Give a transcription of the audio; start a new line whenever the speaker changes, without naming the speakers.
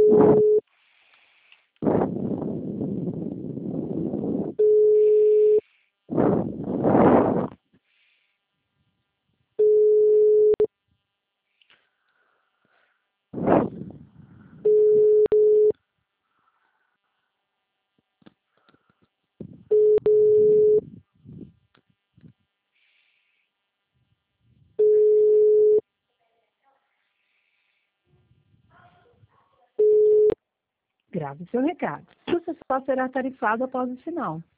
Grave seu recado. Você só será tarifado após o sinal.